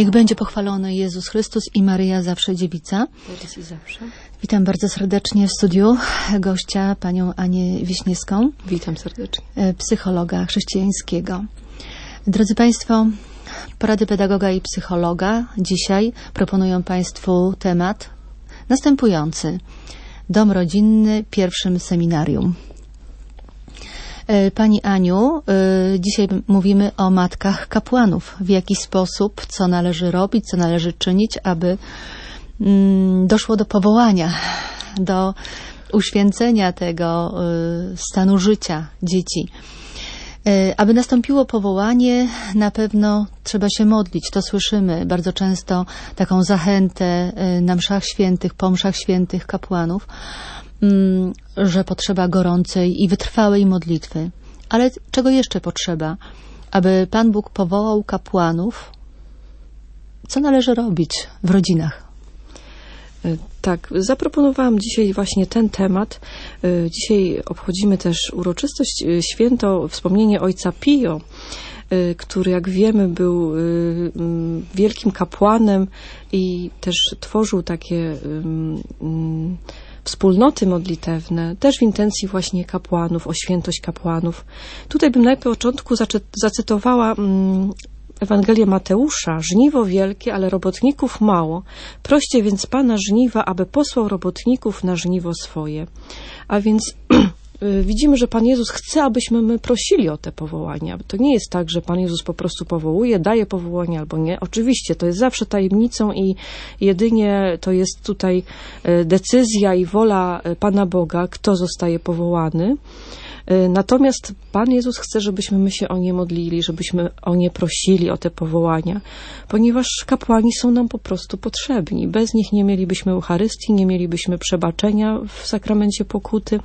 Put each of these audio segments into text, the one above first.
Niech będzie pochwalony Jezus Chrystus i Maryja zawsze dziewica. Teraz i zawsze. Witam bardzo serdecznie w studiu gościa, panią Anię Wiśniewską. Witam serdecznie. Psychologa chrześcijańskiego. Drodzy Państwo, porady pedagoga i psychologa dzisiaj proponują Państwu temat następujący. Dom rodzinny, pierwszym seminarium. Pani Aniu, dzisiaj mówimy o matkach kapłanów. W jaki sposób, co należy robić, co należy czynić, aby doszło do powołania, do uświęcenia tego stanu życia dzieci. Aby nastąpiło powołanie, na pewno trzeba się modlić. To słyszymy bardzo często, taką zachętę na mszach świętych, po mszach świętych kapłanów, że potrzeba gorącej i wytrwałej modlitwy. Ale czego jeszcze potrzeba? Aby Pan Bóg powołał kapłanów, co należy robić w rodzinach? Tak, zaproponowałam dzisiaj właśnie ten temat. Dzisiaj obchodzimy też uroczystość, święto, wspomnienie ojca Pio, który, jak wiemy, był wielkim kapłanem i też tworzył takie wspólnoty modlitewne, też w intencji właśnie kapłanów, o świętość kapłanów. Tutaj bym na początku zacytowała Ewangelię Mateusza. Żniwo wielkie, ale robotników mało. Proście więc Pana żniwa, aby posłał robotników na żniwo swoje. A więc widzimy, że Pan Jezus chce, abyśmy my prosili o te powołania. To nie jest tak, że Pan Jezus po prostu powołuje, daje powołanie albo nie. Oczywiście, to jest zawsze tajemnicą i jedynie to jest tutaj decyzja i wola Pana Boga, kto zostaje powołany. Natomiast Pan Jezus chce, żebyśmy my się o nie modlili, żebyśmy o nie prosili, o te powołania, ponieważ kapłani są nam po prostu potrzebni. Bez nich nie mielibyśmy Eucharystii, nie mielibyśmy przebaczenia w sakramencie pokuty.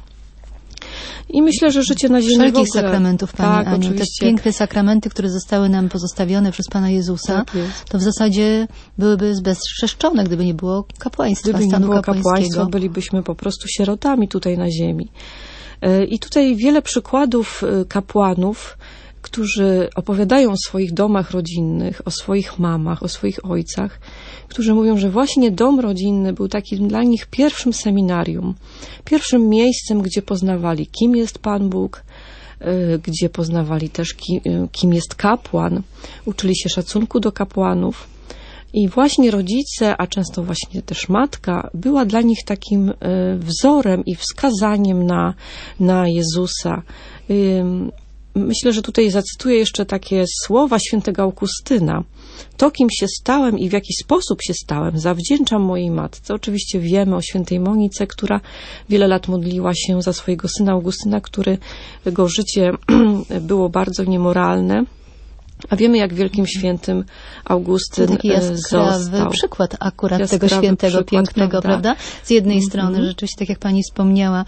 I myślę, że życie na ziemi wszelkich w ogóle... sakramentów, Pani Aniu. Oczywiście. Te piękne sakramenty, które zostały nam pozostawione przez Pana Jezusa, Tak to w zasadzie byłyby bezczeszczone, gdyby nie było kapłaństwa, Gdyby stanu nie było kapłańskiego. kapłaństwa, bylibyśmy po prostu sierotami tutaj na ziemi. I tutaj wiele przykładów kapłanów, którzy opowiadają o swoich domach rodzinnych, o swoich mamach, o swoich ojcach, którzy mówią, że właśnie dom rodzinny był takim dla nich pierwszym seminarium, pierwszym miejscem, gdzie poznawali, kim jest Pan Bóg, gdzie poznawali też, kim jest kapłan, uczyli się szacunku do kapłanów. I właśnie rodzice, a często właśnie też matka, była dla nich takim wzorem i wskazaniem na Jezusa. Myślę, że tutaj zacytuję jeszcze takie słowa świętego Augustyna. To, kim się stałem i w jaki sposób się stałem, zawdzięczam mojej matce. Oczywiście wiemy o świętej Monice, która wiele lat modliła się za swojego syna Augustyna, którego życie było bardzo niemoralne. A wiemy, jak wielkim świętym Augustyn taki jaskrawy przykład akurat tego świętego, pięknego, prawda? Z jednej strony, rzeczywiście, tak jak Pani wspomniała,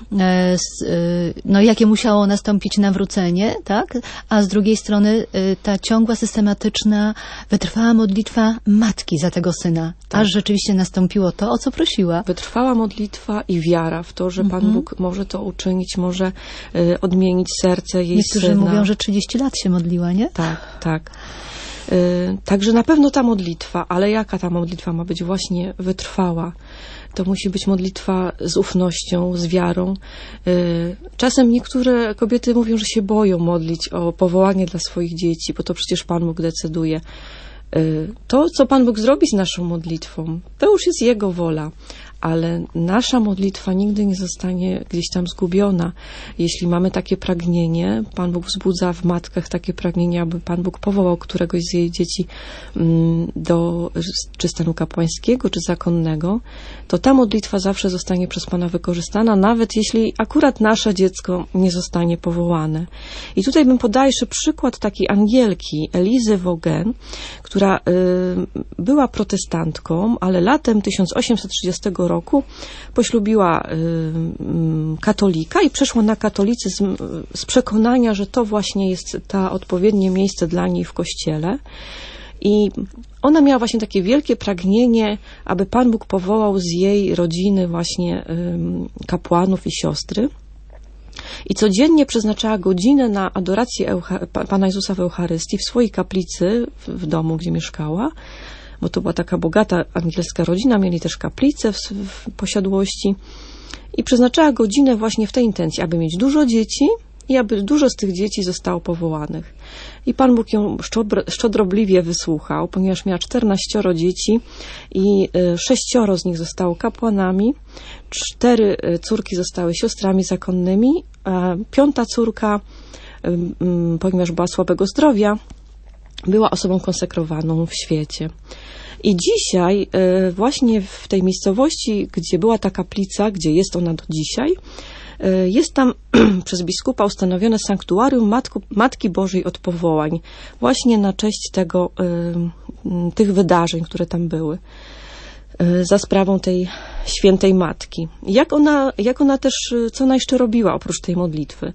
no jakie musiało nastąpić nawrócenie, tak? A z drugiej strony ta ciągła, systematyczna, wytrwała modlitwa matki za tego syna. Tak. Aż rzeczywiście nastąpiło to, o co prosiła. Wytrwała modlitwa i wiara w to, że Pan Bóg może to uczynić, może odmienić serce jej Niektórzy syna. mówią, że 30 lat się modliła, nie? Tak. Także na pewno ta modlitwa, ale jaka ta modlitwa ma być właśnie wytrwała? To musi być modlitwa z ufnością, z wiarą. Czasem niektóre kobiety mówią, że się boją modlić o powołanie dla swoich dzieci, bo to przecież Pan Bóg decyduje. To, co Pan Bóg zrobi z naszą modlitwą, to już jest Jego wola. Ale nasza modlitwa nigdy nie zostanie gdzieś tam zgubiona. Jeśli mamy takie pragnienie, Pan Bóg wzbudza w matkach takie pragnienie, aby Pan Bóg powołał któregoś z jej dzieci do czy stanu kapłańskiego, czy zakonnego, to ta modlitwa zawsze zostanie przez Pana wykorzystana, nawet jeśli akurat nasze dziecko nie zostanie powołane. I tutaj bym podała jeszcze przykład takiej Angielki, Elizy Vaughn, która była protestantką, ale latem 1830 roku poślubiła katolika i przeszła na katolicyzm z przekonania, że to właśnie jest to odpowiednie miejsce dla niej w kościele. I ona miała właśnie takie wielkie pragnienie, aby Pan Bóg powołał z jej rodziny właśnie kapłanów i siostry. I codziennie przeznaczała godzinę na adorację Pana Jezusa w Eucharystii w swojej kaplicy w domu, gdzie mieszkała, bo to była taka bogata angielska rodzina, mieli też kaplicę w posiadłości i przeznaczała godzinę właśnie w tej intencji, aby mieć dużo dzieci i aby dużo z tych dzieci zostało powołanych. I Pan Bóg ją szczodrobliwie wysłuchał, ponieważ miała 14 dzieci i 6 z nich zostało kapłanami, 4 córki zostały siostrami zakonnymi, a 5 córka, ponieważ była słabego zdrowia, była osobą konsekrowaną w świecie. I dzisiaj właśnie w tej miejscowości, gdzie była ta kaplica, gdzie jest ona do dzisiaj, jest tam przez biskupa ustanowione sanktuarium Matki Bożej od powołań, właśnie na cześć tych wydarzeń, które tam były, za sprawą tej świętej Matki. Jak ona też, co ona jeszcze robiła oprócz tej modlitwy?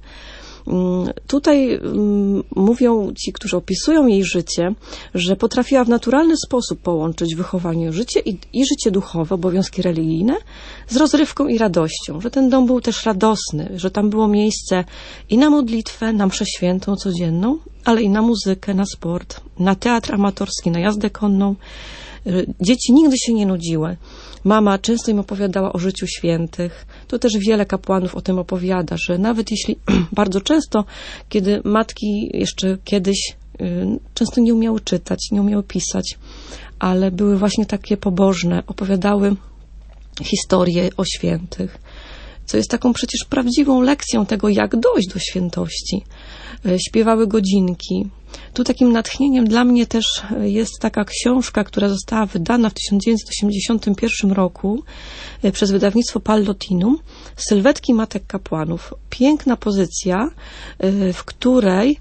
Tutaj mówią ci, którzy opisują jej życie, że potrafiła w naturalny sposób połączyć wychowanie życie i życie duchowe, obowiązki religijne z rozrywką i radością, że ten dom był też radosny, że tam było miejsce i na modlitwę, na mszę świętą codzienną, ale i na muzykę, na sport, na teatr amatorski, na jazdę konną. Dzieci nigdy się nie nudziły. Mama często im opowiadała o życiu świętych. To też wiele kapłanów o tym opowiada, że nawet jeśli bardzo często, kiedy matki jeszcze kiedyś często nie umiały czytać, nie umiały pisać, ale były właśnie takie pobożne, opowiadały historie o świętych, co jest taką przecież prawdziwą lekcją tego, jak dojść do świętości. Śpiewały godzinki. Tu takim natchnieniem dla mnie też jest taka książka, która została wydana w 1981 roku przez wydawnictwo Pallotinum, Sylwetki Matek Kapłanów. Piękna pozycja, w której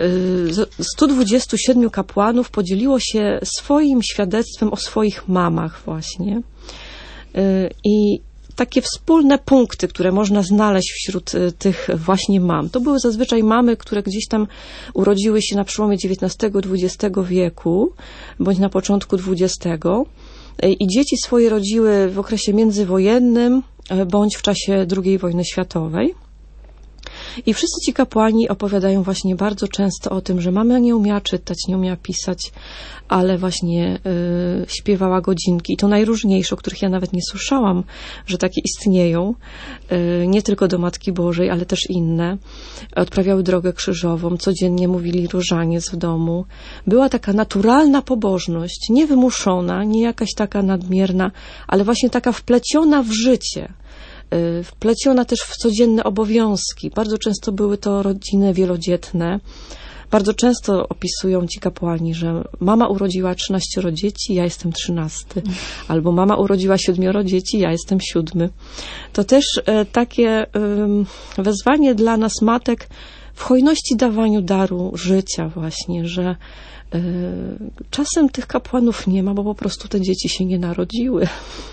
127 kapłanów podzieliło się swoim świadectwem o swoich mamach właśnie. I takie wspólne punkty, które można znaleźć wśród tych właśnie mam. To były zazwyczaj mamy, które gdzieś tam urodziły się na przełomie XIX-XX wieku, bądź na początku XX. I dzieci swoje rodziły w okresie międzywojennym, bądź w czasie II wojny światowej. I wszyscy ci kapłani opowiadają właśnie bardzo często o tym, że mama nie umiała czytać, nie umiała pisać, ale właśnie śpiewała godzinki. I to najróżniejsze, o których ja nawet nie słyszałam, że takie istnieją. Nie tylko do Matki Bożej, ale też inne. Odprawiały drogę krzyżową, codziennie mówili różaniec w domu. Była taka naturalna pobożność, niewymuszona, nie jakaś taka nadmierna, ale właśnie taka wpleciona w życie. Wpleciona też w codzienne obowiązki. Bardzo często były to rodziny wielodzietne. Bardzo często opisują ci kapłani, że mama urodziła 13 dzieci, ja jestem 13. Albo mama urodziła 7 dzieci, ja jestem 7. To też takie wezwanie dla nas matek w hojności dawaniu daru życia właśnie, że czasem tych kapłanów nie ma, bo po prostu te dzieci się nie narodziły.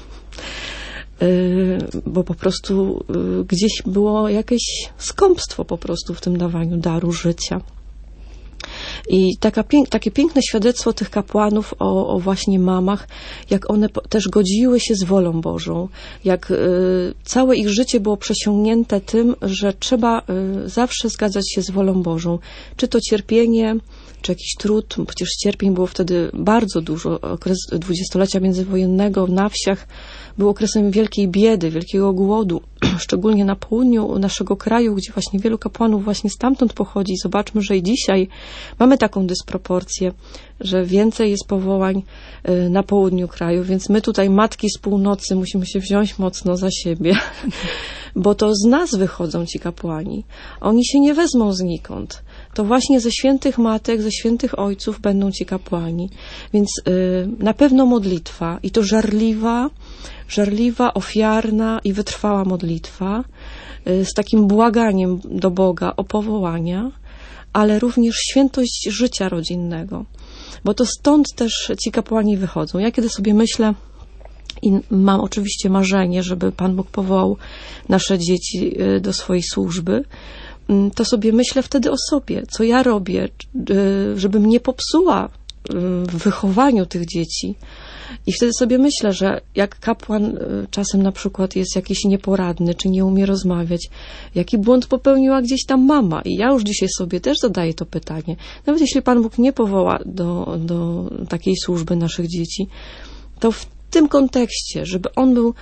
Bo po prostu gdzieś było jakieś skąpstwo po prostu w tym dawaniu daru życia. I takie piękne świadectwo tych kapłanów o właśnie mamach, jak one też godziły się z wolą Bożą, jak całe ich życie było przesiągnięte tym, że trzeba zawsze zgadzać się z wolą Bożą. Czy to cierpienie, czy jakiś trud, przecież cierpień było wtedy bardzo dużo. Okres dwudziestolecia międzywojennego na wsiach był okresem wielkiej biedy, wielkiego głodu, szczególnie na południu naszego kraju, gdzie właśnie wielu kapłanów właśnie stamtąd pochodzi. Zobaczmy, że i dzisiaj mamy taką dysproporcję, że więcej jest powołań na południu kraju, więc my tutaj, matki z północy, musimy się wziąć mocno za siebie, bo to z nas wychodzą ci kapłani. Oni się nie wezmą znikąd. To właśnie ze świętych matek, ze świętych ojców będą ci kapłani. Więc na pewno modlitwa i to żarliwa, ofiarna i wytrwała modlitwa z takim błaganiem do Boga o powołania, ale również świętość życia rodzinnego. Bo to stąd też ci kapłani wychodzą. Ja kiedy sobie myślę, i mam oczywiście marzenie, żeby Pan Bóg powołał nasze dzieci do swojej służby, to sobie myślę wtedy o sobie, co ja robię, żebym nie popsuła w wychowaniu tych dzieci, I wtedy sobie myślę, że jak kapłan czasem na przykład jest jakiś nieporadny, czy nie umie rozmawiać, jaki błąd popełniła gdzieś tam mama. I ja już dzisiaj sobie też zadaję to pytanie. Nawet jeśli Pan Bóg nie powoła do takiej służby naszych dzieci, to w tym kontekście, żeby on był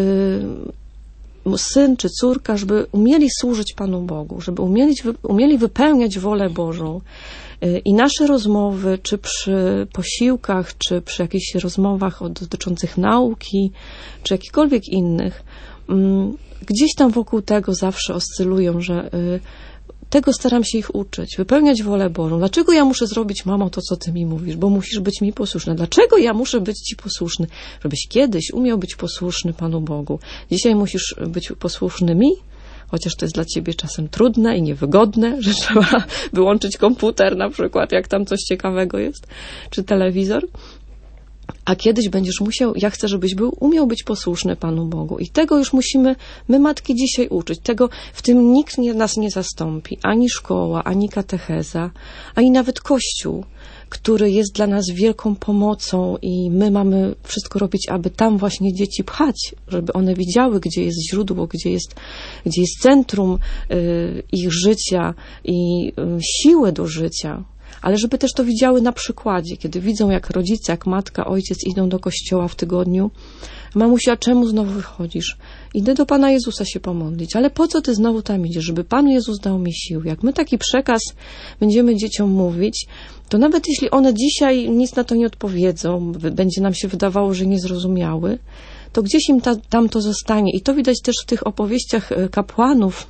syn czy córka, żeby umieli służyć Panu Bogu, żeby umieli wypełniać wolę Bożą. I nasze rozmowy, czy przy posiłkach, czy przy jakichś rozmowach dotyczących nauki, czy jakichkolwiek innych, gdzieś tam wokół tego zawsze oscylują, że tego staram się ich uczyć, wypełniać wolę Bożą. Dlaczego ja muszę zrobić, mamo, to, co ty mi mówisz? Bo musisz być mi posłuszny. Dlaczego ja muszę być ci posłuszny? Żebyś kiedyś umiał być posłuszny Panu Bogu. Dzisiaj musisz być posłuszny mi, chociaż to jest dla ciebie czasem trudne i niewygodne, że trzeba wyłączyć komputer na przykład, jak tam coś ciekawego jest, czy telewizor. A kiedyś będziesz musiał, ja chcę, żebyś umiał być posłuszny Panu Bogu. I tego już musimy my, matki, dzisiaj uczyć. Tego w tym nikt nas nie zastąpi. Ani szkoła, ani katecheza, ani nawet Kościół, który jest dla nas wielką pomocą i my mamy wszystko robić, aby tam właśnie dzieci pchać, żeby one widziały, gdzie jest źródło, gdzie jest centrum ich życia i siły do życia. Ale żeby też to widziały na przykładzie, kiedy widzą, jak rodzice, jak matka, ojciec idą do kościoła w tygodniu. Mamusia, czemu znowu wychodzisz? Idę do Pana Jezusa się pomodlić. Ale po co ty znowu tam idziesz? Żeby Pan Jezus dał mi sił. Jak my taki przekaz będziemy dzieciom mówić, to nawet jeśli one dzisiaj nic na to nie odpowiedzą, będzie nam się wydawało, że nie zrozumiały, to gdzieś im tam to zostanie. I to widać też w tych opowieściach kapłanów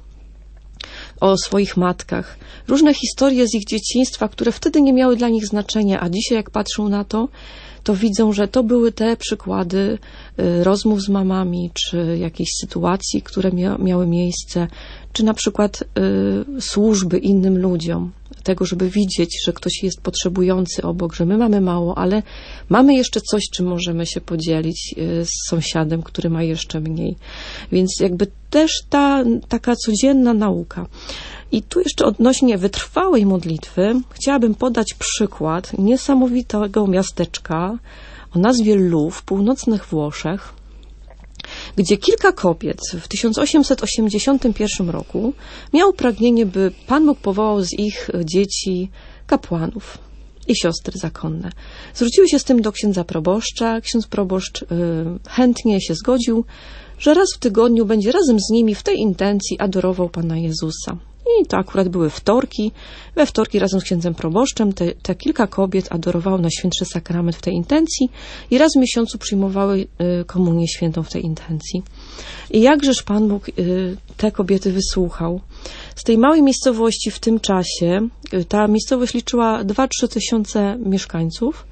o swoich matkach. Różne historie z ich dzieciństwa, które wtedy nie miały dla nich znaczenia, a dzisiaj jak patrzą na to, to widzą, że to były te przykłady rozmów z mamami, czy jakiejś sytuacji, które miały miejsce, czy na przykład służby innym ludziom. Tego, żeby widzieć, że ktoś jest potrzebujący obok, że my mamy mało, ale mamy jeszcze coś, czym możemy się podzielić z sąsiadem, który ma jeszcze mniej. Więc jakby też taka codzienna nauka. I tu jeszcze odnośnie wytrwałej modlitwy chciałabym podać przykład niesamowitego miasteczka o nazwie Lwów w północnych Włoszech, gdzie kilka kobiet w 1881 roku miało pragnienie, by Pan Bóg powołał z ich dzieci kapłanów i siostry zakonne. Zwróciły się z tym do księdza proboszcza. Ksiądz proboszcz chętnie się zgodził, że raz w tygodniu będzie razem z nimi w tej intencji adorował Pana Jezusa. I to akurat były wtorki. We wtorki razem z księdzem proboszczem te kilka kobiet adorowało Najświętszy Sakrament w tej intencji i raz w miesiącu przyjmowały komunię świętą w tej intencji. I jakżeż Pan Bóg te kobiety wysłuchał. Z tej małej miejscowości w tym czasie, ta miejscowość liczyła 2-3 tysiące mieszkańców,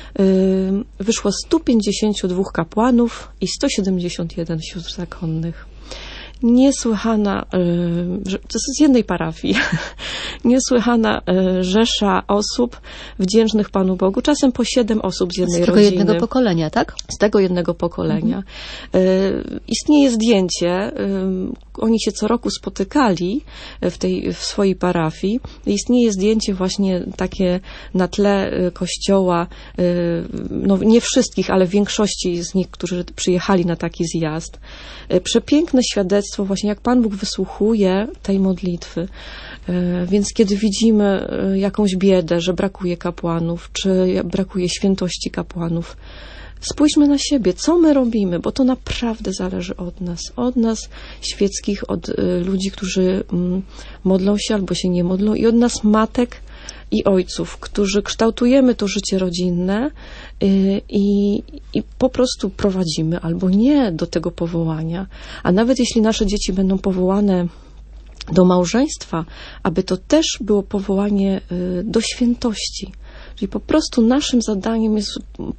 wyszło 152 kapłanów i 171 sióstr zakonnych. Niesłychana, to jest z jednej parafii, niesłychana rzesza osób wdzięcznych Panu Bogu, czasem po 7 osób z jednej rodziny. Z tego jednego pokolenia, tak? Z tego jednego pokolenia. Istnieje zdjęcie, oni się co roku spotykali w swojej parafii. Istnieje zdjęcie właśnie takie na tle kościoła, no nie wszystkich, ale większości z nich, którzy przyjechali na taki zjazd. Przepiękne świadectwo właśnie, jak Pan Bóg wysłuchuje tej modlitwy. Więc kiedy widzimy jakąś biedę, że brakuje kapłanów, czy brakuje świętości kapłanów, spójrzmy na siebie, co my robimy, bo to naprawdę zależy od nas świeckich, od ludzi, którzy modlą się albo się nie modlą i od nas matek i ojców, którzy kształtujemy to życie rodzinne i po prostu prowadzimy albo nie do tego powołania. A nawet jeśli nasze dzieci będą powołane do małżeństwa, aby to też było powołanie do świętości. Czyli po prostu naszym zadaniem jest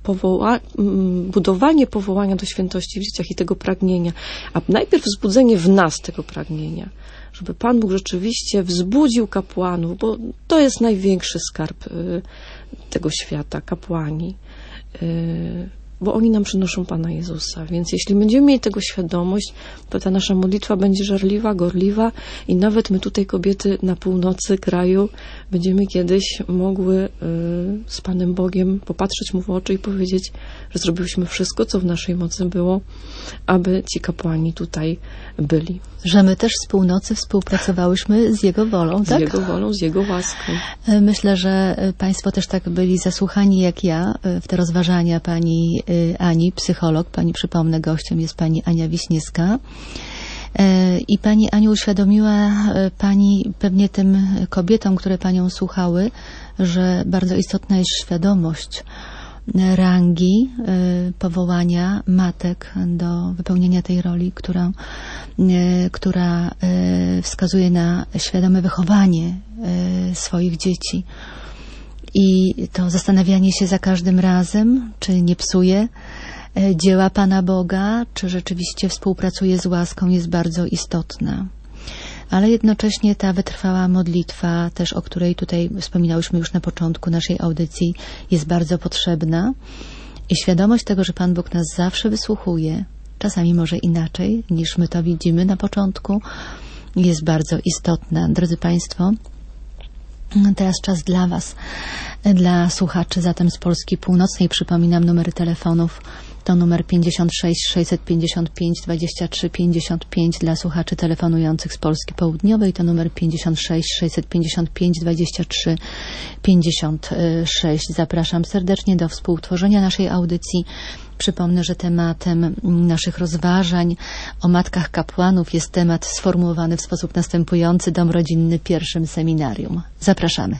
budowanie powołania do świętości w dzieciach i tego pragnienia, a najpierw wzbudzenie w nas tego pragnienia, żeby Pan Bóg rzeczywiście wzbudził kapłanów, bo to jest największy skarb tego świata, kapłani. bo oni nam przynoszą Pana Jezusa. Więc jeśli będziemy mieli tego świadomość, to ta nasza modlitwa będzie żarliwa, gorliwa i nawet my tutaj, kobiety na północy kraju, będziemy kiedyś mogły z Panem Bogiem popatrzeć Mu w oczy i powiedzieć, że zrobiłyśmy wszystko, co w naszej mocy było, aby ci kapłani tutaj byli. Że my też z północy współpracowałyśmy z Jego wolą, tak? Z Jego wolą, z Jego łaską. Myślę, że Państwo też tak byli zasłuchani jak ja w te rozważania pani Ani, psycholog. Pani, przypomnę, gościem jest pani Ania Wiśniewska. I pani Aniu, uświadomiła pani pewnie tym kobietom, które panią słuchały, że bardzo istotna jest świadomość rangi powołania matek do wypełnienia tej roli, która wskazuje na świadome wychowanie swoich dzieci. I to zastanawianie się za każdym razem, czy nie psuje dzieła Pana Boga, czy rzeczywiście współpracuje z łaską, jest bardzo istotna. Ale jednocześnie ta wytrwała modlitwa, też o której tutaj wspominałyśmy już na początku naszej audycji, jest bardzo potrzebna. I świadomość tego, że Pan Bóg nas zawsze wysłuchuje, czasami może inaczej niż my to widzimy na początku, jest bardzo istotna. Drodzy Państwo, teraz czas dla Was, dla słuchaczy zatem z Polski Północnej. Przypominam, numery telefonów to numer 56 655 23 55 dla słuchaczy telefonujących z Polski Południowej, to numer 56 655 23 56. Zapraszam serdecznie do współtworzenia naszej audycji. Przypomnę, że tematem naszych rozważań o matkach kapłanów jest temat sformułowany w sposób następujący: Dom rodzinny pierwszym seminarium. Zapraszamy.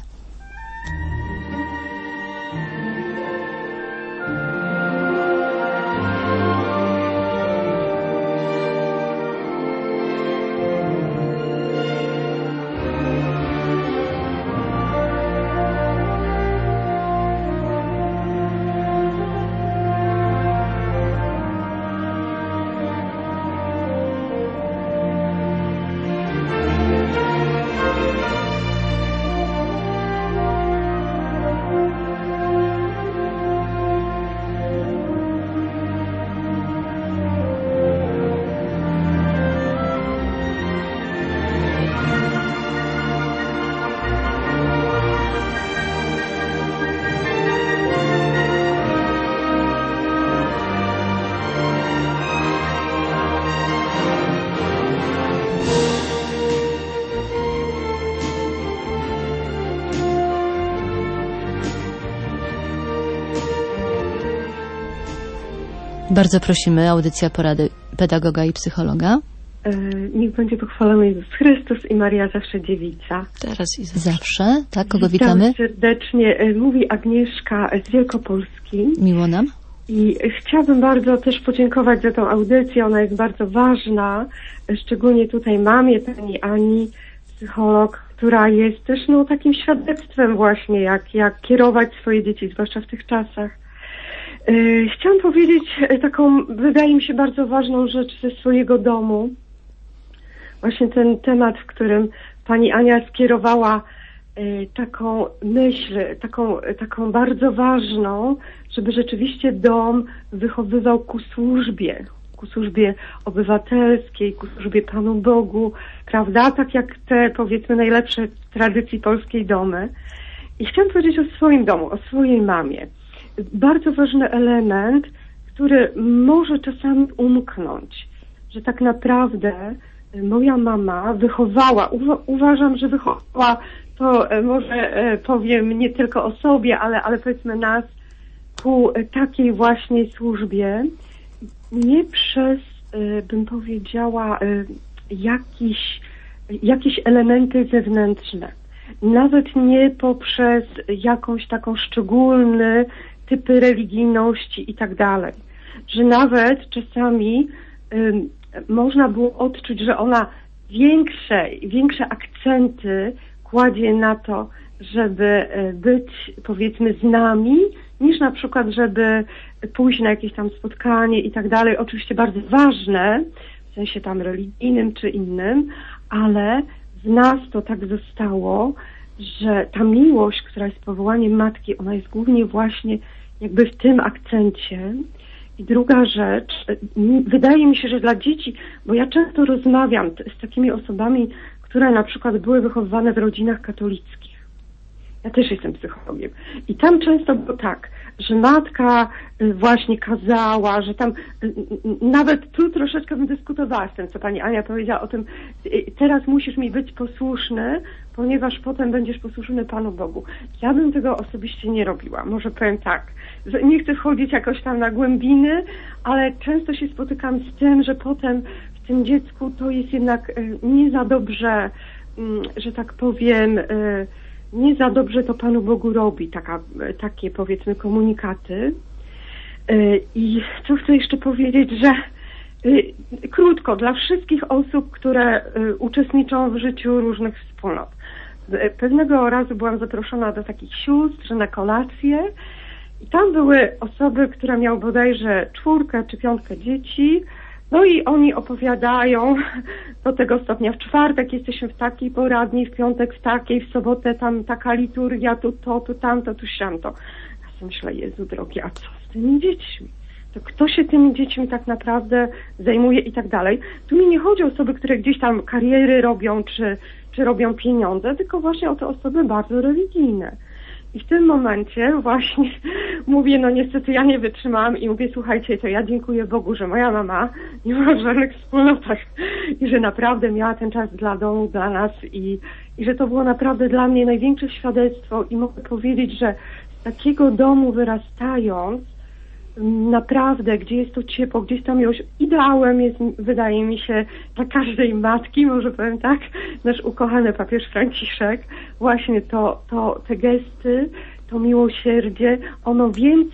Bardzo prosimy, audycja porady pedagoga i psychologa. Niech będzie pochwalony Jezus Chrystus i Maria zawsze dziewica. Teraz i zawsze. Zawsze, tak? Kogo witamy? Serdecznie. Mówi Agnieszka z Wielkopolski. Miło nam. I chciałabym bardzo też podziękować za tą audycję. Ona jest bardzo ważna. Szczególnie tutaj mamie, pani Ani, psycholog, która jest też takim świadectwem właśnie, jak kierować swoje dzieci, zwłaszcza w tych czasach. Chciałam powiedzieć taką, wydaje mi się, bardzo ważną rzecz ze swojego domu. Właśnie ten temat, w którym pani Ania skierowała taką myśl, taką bardzo ważną, żeby rzeczywiście dom wychowywał ku służbie obywatelskiej, ku służbie Panu Bogu, prawda? Tak jak te, powiedzmy, najlepsze w tradycji polskiej domy. I chciałam powiedzieć o swoim domu, o swojej mamie. Bardzo ważny element, który może czasami umknąć, że tak naprawdę moja mama wychowała, uważam, że wychowała, to może powiem nie tylko o sobie, ale powiedzmy nas, ku takiej właśnie służbie, nie przez, bym powiedziała, jakieś elementy zewnętrzne, nawet nie poprzez jakąś taką szczególny typy religijności i tak dalej, że nawet czasami można było odczuć, że ona większe akcenty kładzie na to, żeby być, powiedzmy, z nami, niż na przykład, żeby pójść na jakieś tam spotkanie i tak dalej. Oczywiście bardzo ważne, w sensie tam religijnym czy innym, ale w nas to tak zostało, że ta miłość, która jest powołaniem matki, ona jest głównie właśnie jakby w tym akcencie I druga rzecz, wydaje mi się, że dla dzieci, bo ja często rozmawiam z takimi osobami, które na przykład były wychowywane w rodzinach katolickich. Ja też jestem psychologiem. I tam często było tak, że matka właśnie kazała, że tam nawet tu troszeczkę bym dyskutowała z tym, co pani Ania powiedziała o tym, teraz musisz mi być posłuszny, ponieważ potem będziesz posłuszny Panu Bogu. Ja bym tego osobiście nie robiła. Może powiem tak, że nie chcę wchodzić jakoś tam na głębiny, ale często się spotykam z tym, że potem w tym dziecku to jest jednak nie za dobrze, że tak powiem, nie za dobrze to Panu Bogu robi, takie powiedzmy komunikaty. I co chcę jeszcze powiedzieć, że krótko, dla wszystkich osób, które uczestniczą w życiu różnych wspólnot. Pewnego razu byłam zaproszona do takich sióstr na kolację i tam były osoby, które miały bodajże 4 czy 5 dzieci. No i oni opowiadają do tego stopnia, w czwartek jesteśmy w takiej poradni, w piątek w takiej, w sobotę tam taka liturgia, tu to, tu tamto, tu siamto. Ja sobie myślę, Jezu drogi, a co z tymi dziećmi? To kto się tymi dziećmi tak naprawdę zajmuje i tak dalej? Tu mi nie chodzi o osoby, które gdzieś tam kariery robią, czy robią pieniądze, tylko właśnie o te osoby bardzo religijne. I w tym momencie właśnie mówię, no niestety ja nie wytrzymałam i mówię, słuchajcie, to ja dziękuję Bogu, że moja mama nie ma w żadnych wspólnotach i że naprawdę miała ten czas dla domu, dla nas i że to było naprawdę dla mnie największe świadectwo i mogę powiedzieć, że z takiego domu wyrastając, naprawdę, gdzie jest to ciepło, gdzieś ta miłość, ideałem jest, wydaje mi się, dla każdej matki, może powiem tak, nasz ukochany papież Franciszek, właśnie te gesty, to miłosierdzie, ono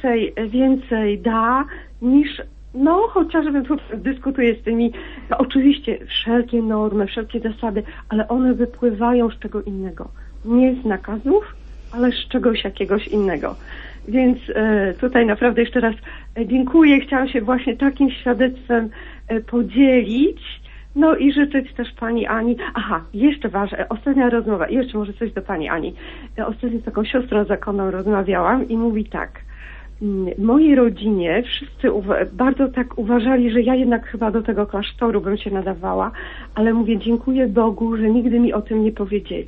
więcej da niż, no chociażby tu dyskutuję z tymi, oczywiście wszelkie normy, wszelkie zasady, ale one wypływają z czego innego. Nie z nakazów, ale z czegoś jakiegoś innego. Więc tutaj naprawdę jeszcze raz dziękuję. Chciałam się właśnie takim świadectwem podzielić. No i życzyć też pani Ani. Aha, jeszcze ważne, ostatnia rozmowa. Jeszcze może coś do pani Ani. Ostatnio z taką siostrą zakonną rozmawiałam i mówi tak. W mojej rodzinie wszyscy bardzo tak uważali, że ja jednak chyba do tego klasztoru bym się nadawała, ale mówię, dziękuję Bogu, że nigdy mi o tym nie powiedzieli.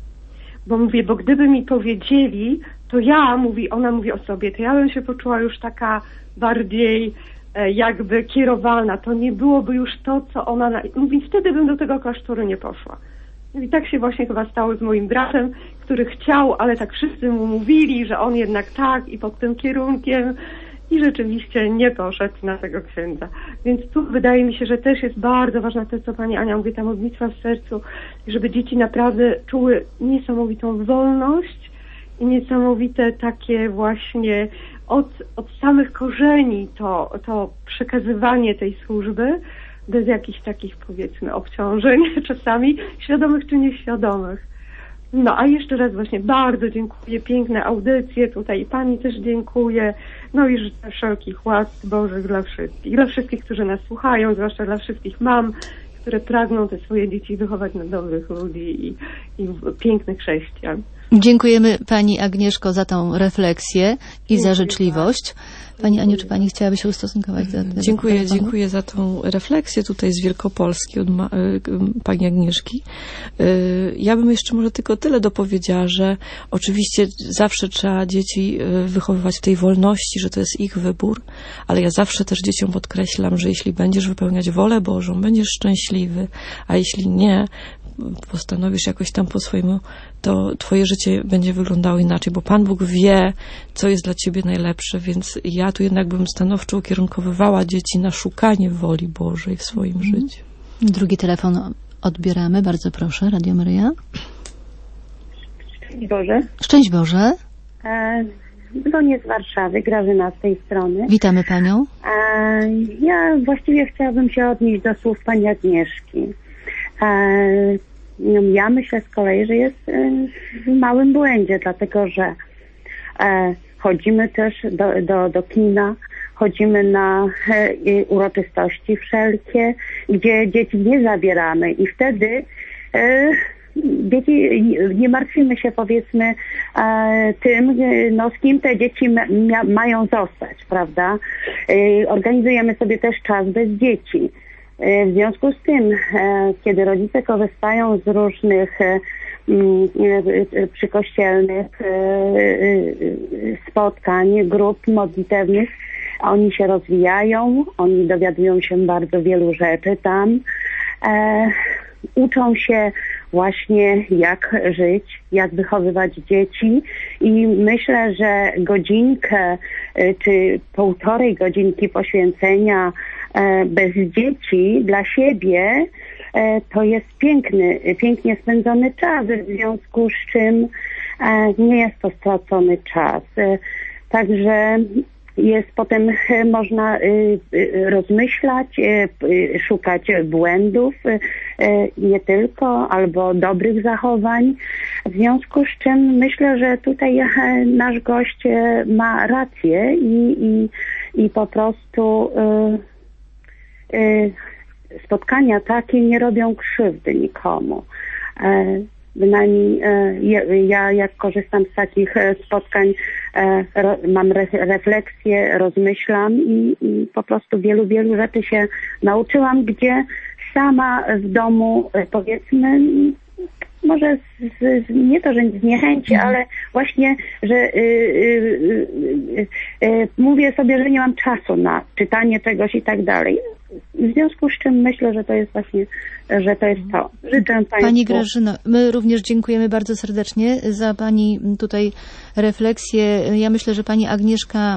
Bo mówię, bo gdyby mi powiedzieli, to ja, ona mówi o sobie, to ja bym się poczuła już taka bardziej jakby kierowana. To nie byłoby już to, co ona... Mówi, wtedy bym do tego klasztoru nie poszła. I tak się właśnie chyba stało z moim bratem, który chciał, ale tak wszyscy mu mówili, że on jednak tak i pod tym kierunkiem i rzeczywiście nie poszedł na tego księdza. Więc tu wydaje mi się, że też jest bardzo ważna to, co pani Ania mówi, ta modlitwa w sercu, żeby dzieci naprawdę czuły niesamowitą wolność i niesamowite takie właśnie od samych korzeni to przekazywanie tej służby bez jakichś takich, powiedzmy, obciążeń czasami, świadomych czy nieświadomych. No a jeszcze raz właśnie bardzo dziękuję, piękne audycje tutaj pani też dziękuję, no i życzę wszelkich łask Bożych dla wszystkich, którzy nas słuchają, zwłaszcza dla wszystkich mam, które pragną te swoje dzieci wychować na dobrych ludzi i pięknych chrześcijan. Dziękujemy pani Agnieszko za tą refleksję i za życzliwość. Pani Aniu, czy pani chciałaby się ustosunkować do tego? Dziękuję za tą refleksję tutaj z Wielkopolski od pani Agnieszki. Ja bym jeszcze może tylko tyle dopowiedziała, że oczywiście zawsze trzeba dzieci wychowywać w tej wolności, że to jest ich wybór, ale ja zawsze też dzieciom podkreślam, że jeśli będziesz wypełniać wolę Bożą, będziesz szczęśliwy, a jeśli nie, postanowisz jakoś tam po swojemu, to twoje życie będzie wyglądało inaczej, bo Pan Bóg wie, co jest dla ciebie najlepsze, więc ja tu jednak bym stanowczo ukierunkowywała dzieci na szukanie woli Bożej w swoim życiu. Drugi telefon odbieramy, bardzo proszę, Radio Maryja. Szczęść Boże. Szczęść Boże. Dzwonię z Warszawy, Grażyna z tej strony. Witamy panią. Ja właściwie chciałabym się odnieść do słów pani Agnieszki. Ja myślę z kolei, że jest w małym błędzie, dlatego że chodzimy też do kina, chodzimy na uroczystości wszelkie, gdzie dzieci nie zabieramy i wtedy dzieci, nie martwimy się, powiedzmy, tym, no, z kim te dzieci mają zostać, prawda? Organizujemy sobie też czas bez dzieci. W związku z tym, kiedy rodzice korzystają z różnych przykościelnych spotkań, grup modlitewnych, oni się rozwijają, oni dowiadują się bardzo wielu rzeczy tam, uczą się właśnie jak żyć, jak wychowywać dzieci i myślę, że godzinkę czy 1,5 godzinki poświęcenia bez dzieci dla siebie to jest pięknie spędzony czas, w związku z czym nie jest to stracony czas. Także jest potem można rozmyślać, szukać błędów, nie tylko, albo dobrych zachowań. W związku z czym myślę, że tutaj nasz gość ma rację i po prostu spotkania takie nie robią krzywdy nikomu. Bynajmniej ja jak korzystam z takich spotkań, mam refleksję, rozmyślam i po prostu wielu rzeczy się nauczyłam, gdzie sama w domu, powiedzmy, może nie to, że z niechęci, ale właśnie, że mówię sobie, że nie mam czasu na czytanie czegoś i tak dalej. W związku z czym myślę, że to jest właśnie, że to jest to. Życzę Państwu. Pani Grażyno, my również dziękujemy bardzo serdecznie za Pani tutaj refleksję. Ja myślę, że Pani Agnieszka,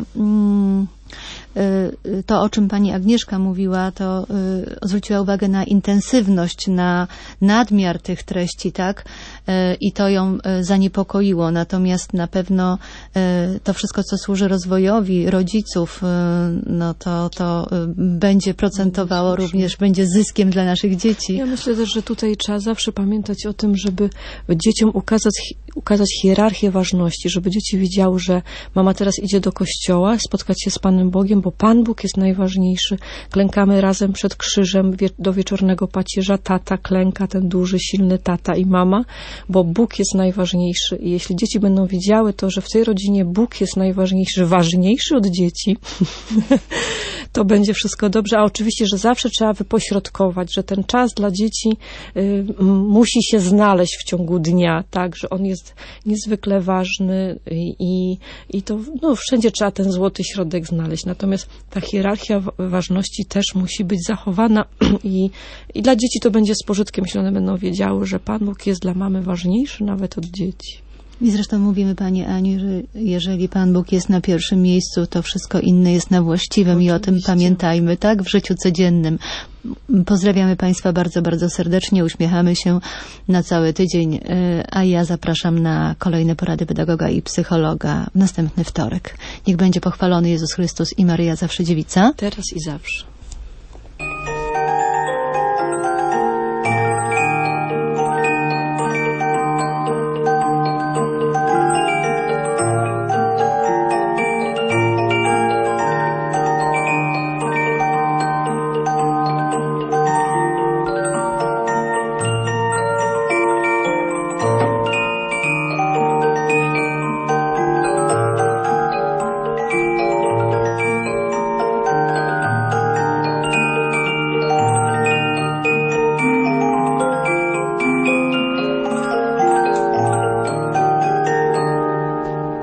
to o czym Pani Agnieszka mówiła, to zwróciła uwagę na intensywność, na nadmiar tych treści, tak? I to ją zaniepokoiło. Natomiast na pewno to wszystko, co służy rozwojowi rodziców, no to będzie procentowało również, będzie zyskiem dla naszych dzieci. Ja myślę też, że tutaj trzeba zawsze pamiętać o tym, żeby dzieciom ukazać hierarchię ważności, żeby dzieci wiedziały, że mama teraz idzie do kościoła, spotkać się z Panem Bogiem, bo Pan Bóg jest najważniejszy. Klękamy razem przed krzyżem do wieczornego pacierza. Tata klęka, ten duży, silny tata i mama, bo Bóg jest najważniejszy. I jeśli dzieci będą wiedziały to, że w tej rodzinie Bóg jest najważniejszy, ważniejszy od dzieci, to będzie wszystko dobrze. A oczywiście, że zawsze trzeba wypośrodkować, że ten czas dla dzieci musi się znaleźć w ciągu dnia, tak, że on jest niezwykle ważny i to wszędzie trzeba ten złoty środek znaleźć. Natomiast ta hierarchia ważności też musi być zachowana i dla dzieci to będzie z pożytkiem, jeśli one będą wiedziały, że Pan Bóg jest dla mamy ważniejszy nawet od dzieci. I zresztą mówimy, Pani Ani, że jeżeli Pan Bóg jest na pierwszym miejscu, to wszystko inne jest na właściwym. Oczywiście. I o tym pamiętajmy, tak? W życiu codziennym. Pozdrawiamy Państwa bardzo, bardzo serdecznie. Uśmiechamy się na cały tydzień. A ja zapraszam na kolejne porady pedagoga i psychologa w następny wtorek. Niech będzie pochwalony Jezus Chrystus i Maryja zawsze dziewica. Teraz i zawsze.